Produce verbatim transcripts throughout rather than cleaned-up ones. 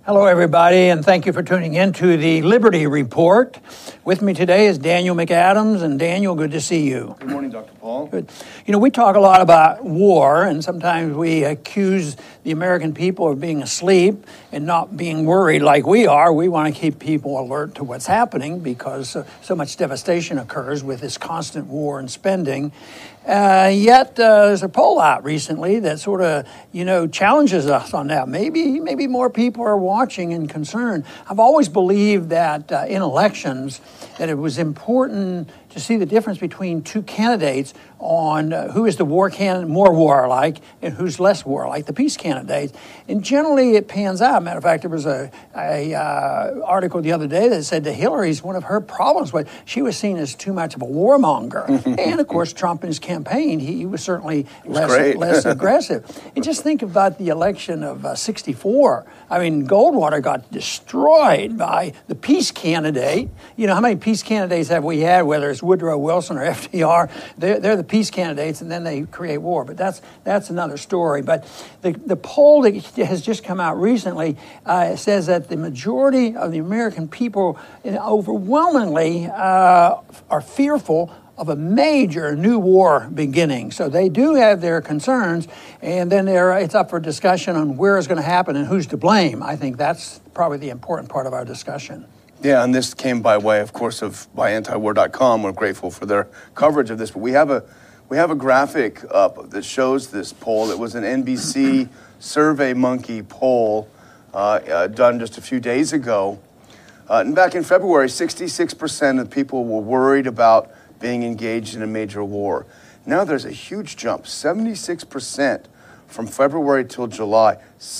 Hello, everybody, and thank you for tuning in to the Liberty Report. With me today is Daniel McAdams, and Daniel, good to see you. Good morning, Doctor Paul. Good. You know, we talk a lot about war, and sometimes we accuse the American people of being asleep and not being worried like we are. We want to keep people alert to what's happening because uh, so much devastation occurs with this constant war and spending. Uh, yet uh, there's a poll out recently that sort of, you know, challenges us on that. Maybe maybe more people are watching and concerned. I've always believed that uh, in elections that it was important to see the difference between two candidates on uh, who is the war candidate, more warlike, and who's less warlike, the peace candidates. And generally it pans out. Matter of fact, there was a, a uh, article the other day that said that Hillary's, one of her problems was she was seen as too much of a warmonger. And of course, Trump in his campaign, he, he was certainly less, less aggressive. And just think about the election of uh, sixty-four. I mean, Goldwater got destroyed by the peace candidate. You know, how many peace candidates have we had, whether it's Woodrow Wilson or F D R? They're, they're the peace candidates, and then they create war. But that's that's another story. But the, the poll that has just come out recently uh, says that the majority of the American people overwhelmingly uh, are fearful of a major new war beginning. So they do have their concerns, and then there, it's up for discussion on where it's going to happen and who's to blame. I think that's probably the important part of our discussion. Yeah, and this came by way, of course, of by anti war dot com. We're grateful for their coverage of this. But we have a we have a graphic up that shows this poll. It was an N B C SurveyMonkey poll uh, uh, done just a few days ago. Uh, and back in February, sixty-six percent of people were worried about being engaged in a major war. Now there's a huge jump, seventy-six percent from February till July.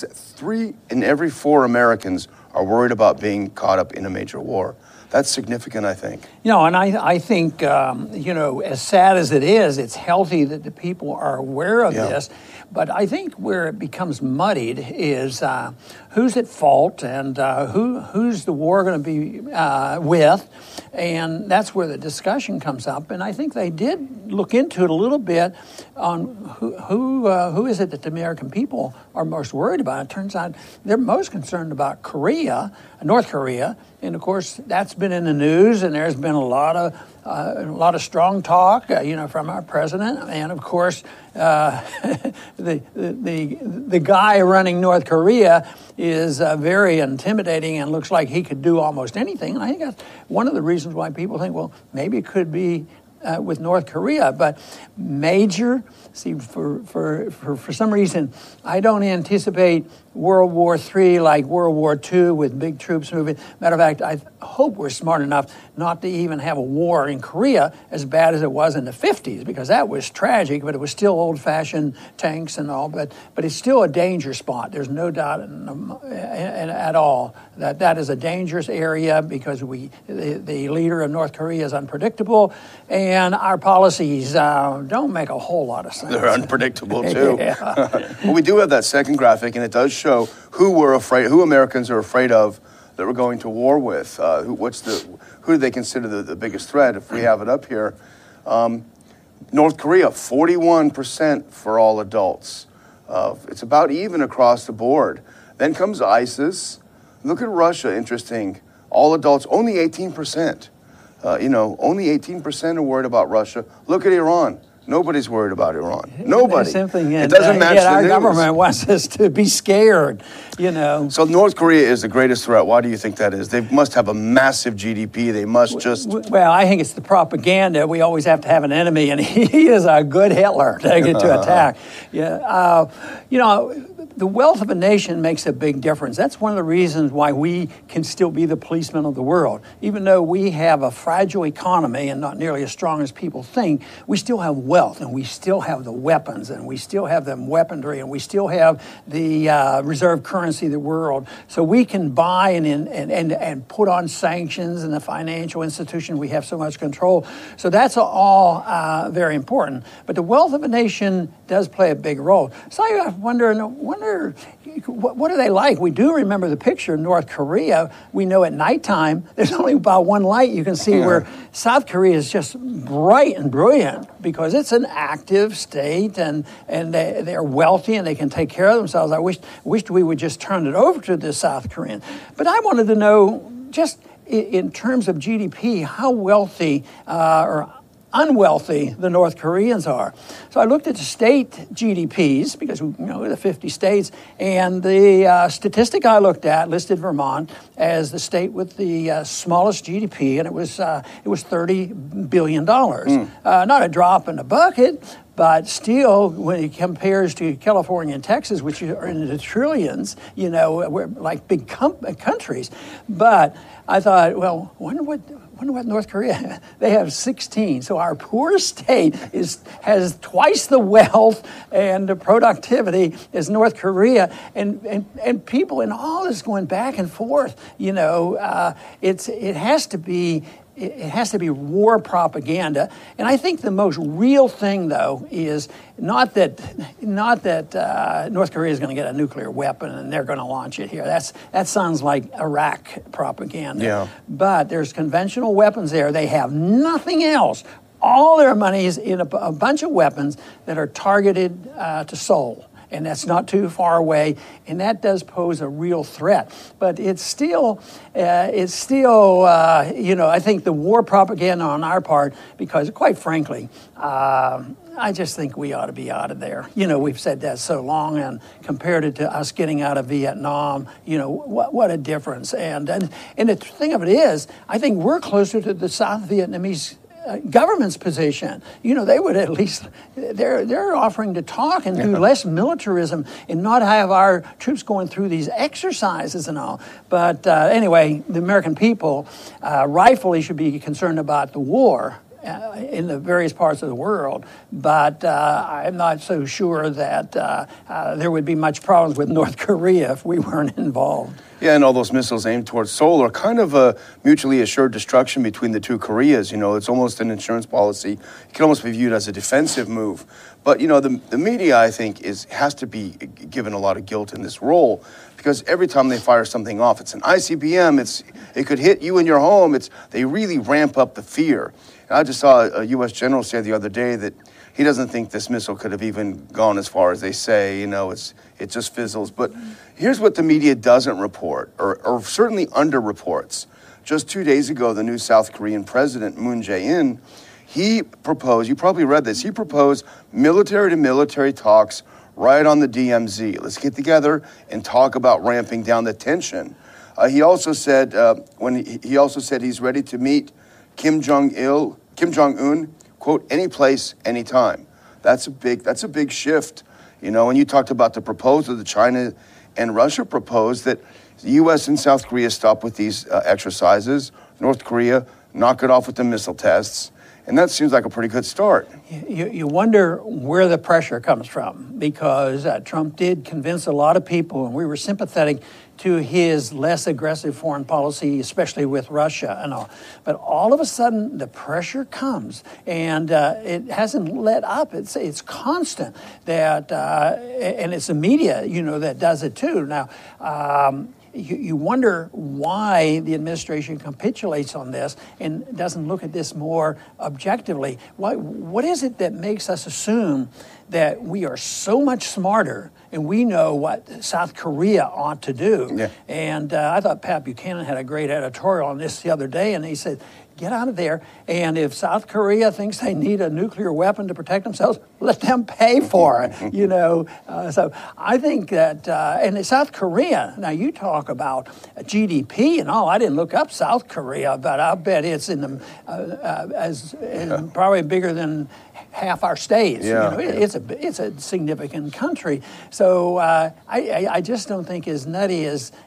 Three in every four Americans are worried about being caught up in a major war. That's significant, I think. You know, and I, I think, um, you know, as sad as it is, it's healthy that the people are aware of yeah. this. But I think where it becomes muddied is uh, who's at fault and uh, who who's the war going to be uh, with. And that's where the discussion comes up. And I think they did look into it a little bit on who who, uh, who is it that the American people are most worried about. It turns out they're most concerned about Korea, North Korea. And, of course, that's been in the news, and there's been a lot of uh, a lot of strong talk, uh, you know, from our president. And, of course, uh, the, the the guy running North Korea is uh, very intimidating and looks like he could do almost anything. And I think that's one of the reasons why people think, well, maybe it could be uh, with North Korea. But major, see, for, for, for, for some reason, I don't anticipate World War Three like World War Two with big troops moving. Matter of fact, I hope we're smart enough not to even have a war in Korea as bad as it was in the fifties, because that was tragic, but it was still old-fashioned tanks and all. But but it's still a danger spot. There's no doubt in, in, in, at all that that is a dangerous area because we the, the leader of North Korea is unpredictable, and our policies uh, don't make a whole lot of sense. They're unpredictable, too. Well, we do have that second graphic, and it does show show who we're afraid, who Americans are afraid of that we're going to war with. Uh, who, what's the, who do they consider the, the biggest threat? If we have it up here, um, North Korea, forty-one percent for all adults. Uh, it's about even across the board. Then comes ISIS. Look at Russia. Interesting. All adults, only eighteen percent. Uh, you know, only eighteen percent are worried about Russia. Look at Iran. Nobody's worried about Iran. Nobody. Something it doesn't uh, match yet the our news. government wants us to be scared, you know. So North Korea is the greatest threat. Why do you think that is? They must have a massive G D P. They must just... Well, I think it's the propaganda. We always have to have an enemy, and he is a good Hitler to get to attack. Yeah, uh, you know, the wealth of a nation makes a big difference. That's one of the reasons why we can still be the policemen of the world. Even though we have a fragile economy and not nearly as strong as people think, we still have wealth, and we still have the weapons, and we still have the weaponry, and we still have the uh, reserve currency of the world. So we can buy and, and, and, and put on sanctions, and the financial institution, we have so much control. So that's all uh, very important. But the wealth of a nation does play a big role. So I wonder, wonder they're, what, what are they like? We do remember the picture of North Korea. We know at nighttime there's only about one light you can see, where South Korea is just bright and brilliant because it's an active state, and, and they, they're wealthy and they can take care of themselves. I wish, wished we would just turn it over to the South Koreans. But I wanted to know, just in terms of G D P, how wealthy uh, or unwealthy the North Koreans are. So I looked at the state G D Ps, because you know the fifty states, and the uh, statistic I looked at listed Vermont as the state with the uh, smallest G D P, and it was uh, it was thirty billion dollars. Mm. Uh, not a drop in the bucket, but still, when it compares to California and Texas, which are in the trillions, you know, we're like big com- countries. But I thought, well, wonder what. wonder what North Korea, they have sixteen. So our poor state is has twice the wealth and the productivity as North Korea. And, and, and people, and all this going back and forth, you know, uh, it's it has to be, it has to be war propaganda. And I think the most real thing, though, is not that not that uh, North Korea is going to get a nuclear weapon and they're going to launch it here. That's that sounds like Iraq propaganda. Yeah. But there's conventional weapons there. They have nothing else. All their money is in a, a bunch of weapons that are targeted uh, to Seoul. And that's not too far away, and that does pose a real threat. But it's still, uh, it's still, uh, you know, I think the war propaganda on our part, because quite frankly, uh, I just think we ought to be out of there. You know, we've said that so long, and compared it to us getting out of Vietnam, you know, what what a difference. And and, and the thing of it is, I think we're closer to the South Vietnamese Uh, government's position. You know, they would at least, they're they're offering to talk and do yeah. less militarism and not have our troops going through these exercises and all. But uh, anyway, the American people uh, rightfully should be concerned about the war Uh, in the various parts of the world, but uh, I'm not so sure that uh, uh, there would be much problems with North Korea if we weren't involved. Yeah, and all those missiles aimed towards Seoul are kind of a mutually assured destruction between the two Koreas. You know, it's almost an insurance policy. It can almost be viewed as a defensive move. But, you know, the, the media, I think, is has to be given a lot of guilt in this role, because every time they fire something off, it's an I C B M, it's it could hit you in your home. It's they really ramp up the fear. And I just saw a U S general say the other day that he doesn't think this missile could have even gone as far as they say. You know, it's it just fizzles. But here's what the media doesn't report, or, or certainly underreports. Just two days ago, the new South Korean president, Moon Jae-in, he proposed, you probably read this, he proposed military-to-military talks right on the D M Z. Let's get together and talk about ramping down the tension. Uh, he also said, uh, when he, he also said he's ready to meet Kim Jong-il, Kim Jong-un, quote, any place, anytime. That's a big, that's a big shift. You know, and you talked about the proposal that China and Russia proposed, that the U S and South Korea stop with these uh, exercises. North Korea knock it off with the missile tests. And that seems like a pretty good start. You, you wonder where the pressure comes from, because uh, Trump did convince a lot of people, and we were sympathetic to his less aggressive foreign policy, especially with Russia and all. But all of a sudden, the pressure comes, and uh, it hasn't let up. It's it's constant. That uh, and it's the media, you know, that does it too. Now. Um, You, you wonder why the administration capitulates on this and doesn't look at this more objectively. Why, what is it that makes us assume that we are so much smarter and we know what South Korea ought to do? Yeah. And uh, I thought Pat Buchanan had a great editorial on this the other day, and he said, get out of there. And if South Korea thinks they need a nuclear weapon to protect themselves, let them pay for it, you know. Uh, so I think that, uh, and South Korea, now you talk about G D P and all. I didn't look up South Korea, but I bet it's in the, uh, uh, as, as probably bigger than half our states. Yeah, you know, it, yeah. It's a it's a significant country. So uh, I, I I just don't think as nutty as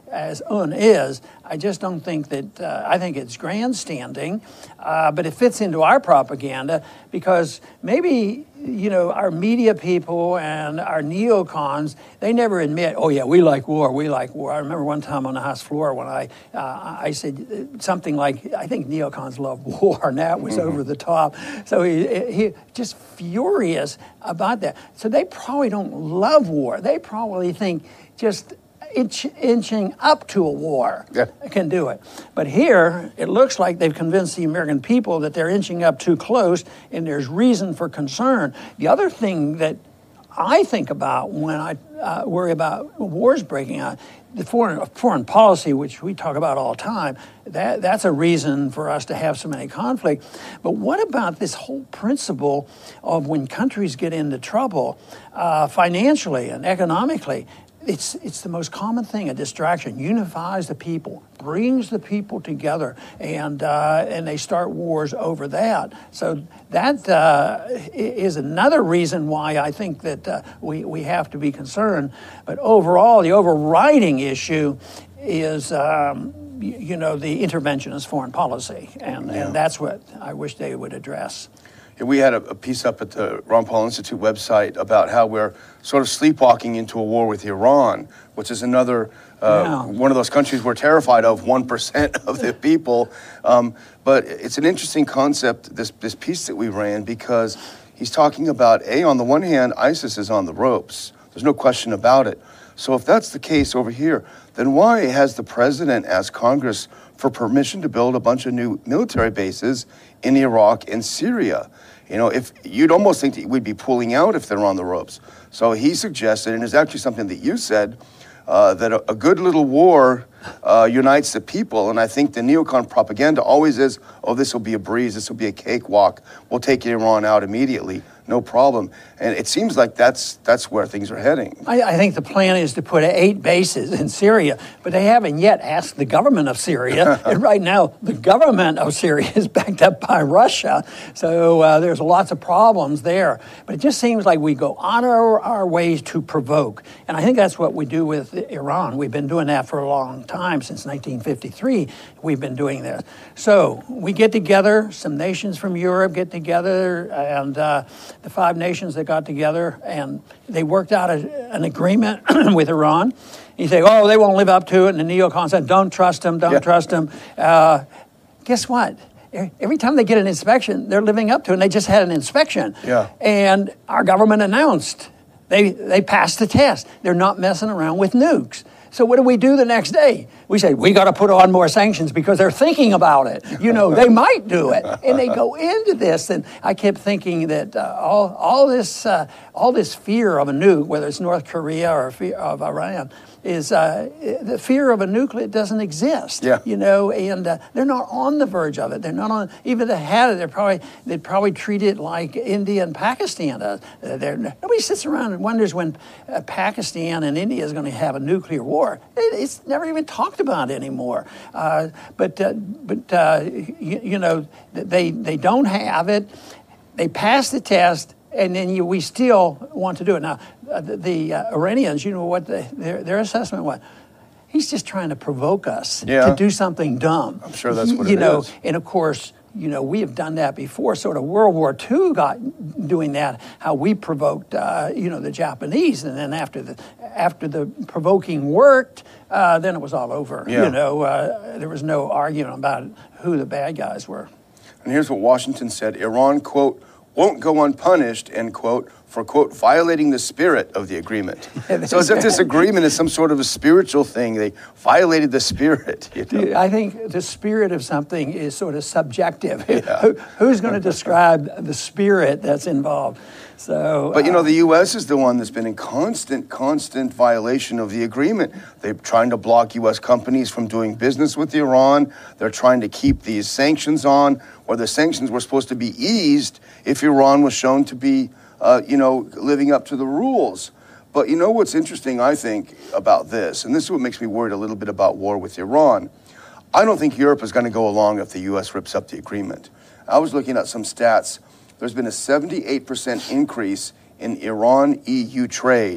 as Un is, I just don't think that, uh, I think it's grandstanding, uh, but it fits into our propaganda because maybe, you know, our media people and our neocons, they never admit, oh yeah, we like war, we like war. I remember one time on the House floor when I uh, I said something like, I think neocons love war, and that was mm-hmm. over the top. So he, he just furious about that. So they probably don't love war. They probably think just Inch, inching up to a war yeah. can do it. But here, it looks like they've convinced the American people that they're inching up too close, and there's reason for concern. The other thing that I think about when I uh, worry about wars breaking out, the foreign foreign policy, which we talk about all the time, that that's a reason for us to have so many conflicts. But what about this whole principle of when countries get into trouble uh, financially and economically? It's it's the most common thing, a distraction. Unifies the people, brings the people together, and uh, and they start wars over that. So that uh, is another reason why I think that uh, we, we have to be concerned. But overall, the overriding issue is, um, you, you know, the interventionist foreign policy, and, yeah. and that's what I wish they would address. We had a, a piece up at the Ron Paul Institute website about how we're sort of sleepwalking into a war with Iran, which is another uh, yeah. one of those countries we're terrified of, one percent of the people. Um, but it's an interesting concept, this, this piece that we ran, because he's talking about, A, on the one hand, ISIS is on the ropes. There's no question about it. So if that's the case over here, then why has the president asked Congress for permission to build a bunch of new military bases in Iraq and Syria? You know, if you'd almost think that we'd be pulling out if they're on the ropes. So he suggested, and it's actually something that you said, uh, that a, a good little war uh, unites the people. And I think the neocon propaganda always is, oh, this will be a breeze, this will be a cakewalk. We'll take Iran out immediately, no problem. And it seems like that's that's where things are heading. I, I think the plan is to put eight bases in Syria, but they haven't yet asked the government of Syria. And right now, the government of Syria is backed up by Russia. So uh, there's lots of problems there. But it just seems like we go on our, our ways to provoke. And I think that's what we do with Iran. We've been doing that for a long time, since nineteen fifty-three. We've been doing this. So we get together, some nations from Europe get together, and uh, the five nations that got together, and they worked out a, an agreement with Iran. You say, oh, they won't live up to it, and the neocons said, don't trust them, don't yeah. trust them. Uh, guess what? Every time they get an inspection, they're living up to it, and they just had an inspection. Yeah. And our government announced they they passed the test. They're not messing around with nukes. So what do we do the next day? We say, we got to put on more sanctions because they're thinking about it. You know, they might do it. And they go into this. And I kept thinking that uh, all all this uh, all this fear of a nuke, whether it's North Korea or fear of Iran, is uh, the fear of a nuclear doesn't exist. Yeah. You know, and uh, they're not on the verge of it. They're not on, even if they had it, they're probably, they'd probably treat it like India and Pakistan. Uh, nobody sits around and wonders when uh, Pakistan and India is going to have a nuclear war. It, it's never even talked about anymore. Uh, but, uh, but uh, you, you know, they, they don't have it. They pass the test. And then you, we still want to do it. Now, uh, the, the uh, Iranians, you know what the, their, their assessment was? He's just trying to provoke us yeah. to do something dumb. I'm sure that's what you it know, is. And of course, you know, we have done that before. Sort of World War Two got doing that, how we provoked, uh, you know, the Japanese. And then after the after the provoking worked, uh, then it was all over. Yeah. You know, uh, there was no argument about who the bad guys were. And here's what Washington said. Iran, quote, won't go unpunished, end quote, for, quote, violating the spirit of the agreement. So as if this agreement is some sort of a spiritual thing. They violated the spirit. You know? I think the spirit of something is sort of subjective. Yeah. Who, who's going to describe the spirit that's involved? So, but, you know, uh, the U S is the one that's been in constant, constant violation of the agreement. They're trying to block U S companies from doing business with Iran. They're trying to keep these sanctions on, where the sanctions were supposed to be eased if Iran was shown to be, uh, you know, living up to the rules. But you know what's interesting, I think, about this, and this is what makes me worried a little bit about war with Iran. I don't think Europe is going to go along if the U S rips up the agreement. I was looking at some stats. There's been a seventy-eight percent increase in Iran-E U trade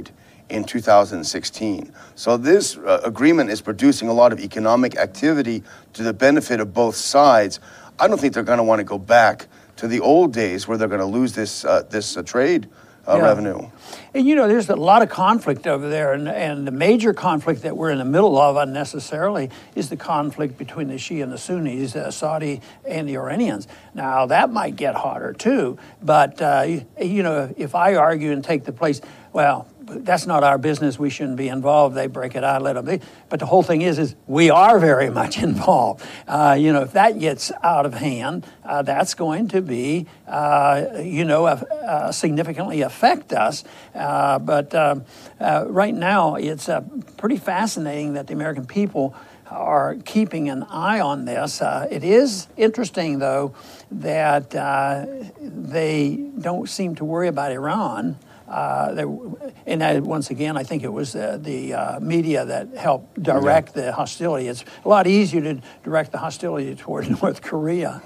in two thousand sixteen. So this uh, agreement is producing a lot of economic activity to the benefit of both sides. I don't think they're going to want to go back to the old days where they're going to lose this uh, this uh, trade uh, Yeah. revenue. And you know, there's a lot of conflict over there, and, and the major conflict that we're in the middle of unnecessarily is the conflict between the Shia and the Sunnis, uh, Saudi and the Iranians. Now, that might get hotter too, but, uh, you, you know, if I argue and take the place, well, that's not our business. We shouldn't be involved. They break it out, let them be. But the whole thing is, is we are very much involved. Uh, you know, if that gets out of hand, uh, that's going to be, uh, you know, uh, uh, significantly affect us. Uh, but um, uh, right now, it's uh, pretty fascinating that the American people are keeping an eye on this. Uh, it is interesting, though, that uh, they don't seem to worry about Iran. Uh, they, and I, once again, I think it was uh, the uh, media that helped direct yeah. the hostility. It's a lot easier to direct the hostility toward North Korea.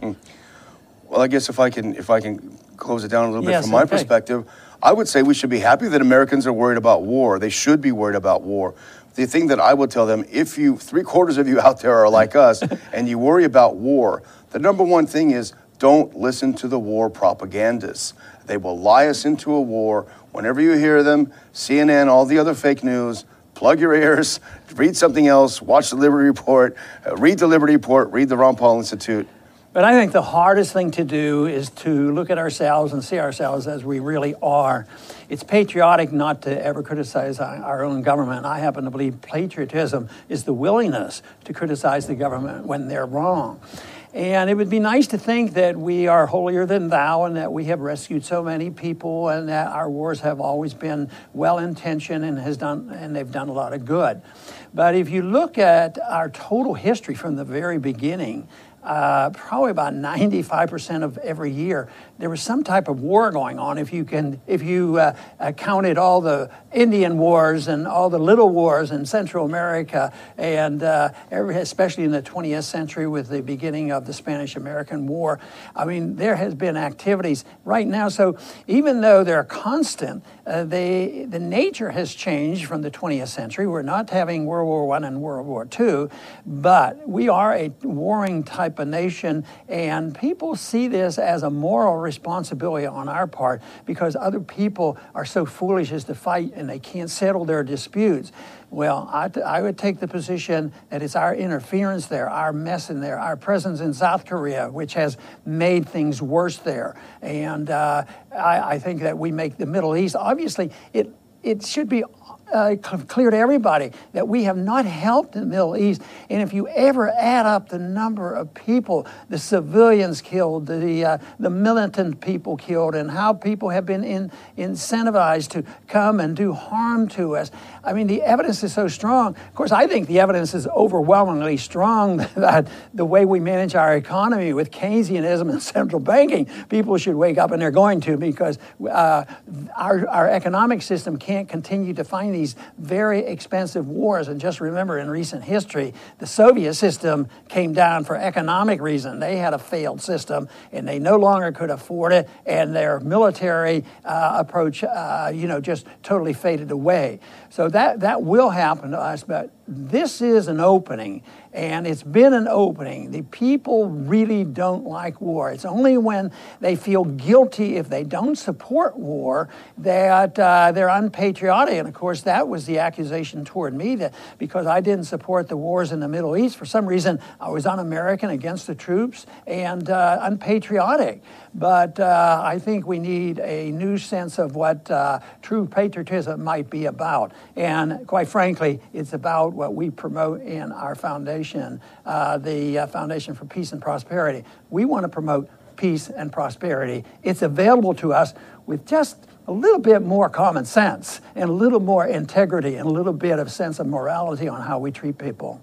Well, I guess if I can, if I can close it down a little bit yes, from my okay. perspective, I would say we should be happy that Americans are worried about war. They should be worried about war. The thing that I would tell them, if you, three quarters of you out there are like us, and you worry about war, the number one thing is don't listen to the war propagandists. They will lie us into a war. Whenever you hear them, C N N, all the other fake news, plug your ears, read something else, watch the Liberty Report, uh, read the Liberty Report, read the Ron Paul Institute. But I think the hardest thing to do is to look at ourselves and see ourselves as we really are. It's patriotic not to ever criticize our own government. I happen to believe patriotism is the willingness to criticize the government when they're wrong. And it would be nice to think that we are holier than thou and that we have rescued so many people and that our wars have always been well-intentioned and has done and they've done a lot of good. But if you look at our total history from the very beginning, uh, probably about ninety-five percent of every year, there was some type of war going on. If you can, if you uh, uh, counted all the Indian wars and all the little wars in Central America, and uh, every, especially in the twentieth century with the beginning of the Spanish-American War, I mean, there has been activities right now. So even though they're constant, uh, they, the nature has changed from the twentieth century. We're not having World War One and World War Two, but we are a warring type of nation, and people see this as a moral responsibility on our part because other people are so foolish as to fight and they can't settle their disputes. Well, I, I would take the position that it's our interference there, our mess in there, our presence in South Korea, which has made things worse there. And uh, I, I think that we make the Middle East, obviously, it it should be Uh, clear to everybody that we have not helped the Middle East. And if you ever add up the number of people, the civilians killed, the uh, the militant people killed, and how people have been in, incentivized to come and do harm to us, I mean, the evidence is so strong. Of course, I think the evidence is overwhelmingly strong that the way we manage our economy with Keynesianism and central banking, people should wake up, and they're going to, because uh, our, our economic system can't continue to find these very expensive wars. And just remember, in recent history, the Soviet system came down for economic reason. They had a failed system, and they no longer could afford it, and their military uh, approach, uh, you know, just totally faded away. So that, that will happen to us, but this is an opening, and it's been an opening. The people really don't like war. It's only when they feel guilty if they don't support war that uh, they're unpatriotic. And of course, that was the accusation toward me, that because I didn't support the wars in the Middle East, for some reason I was un-American, against the troops, and uh, unpatriotic. But uh, I think we need a new sense of what uh, true patriotism might be about. And quite frankly, it's about what we promote in our foundation, uh, the uh, Foundation for Peace and Prosperity. We want to promote peace and prosperity. It's available to us with just a little bit more common sense and a little more integrity and a little bit of sense of morality on how we treat people.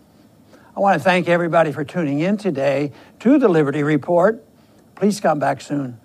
I want to thank everybody for tuning in today to the Liberty Report. Please come back soon.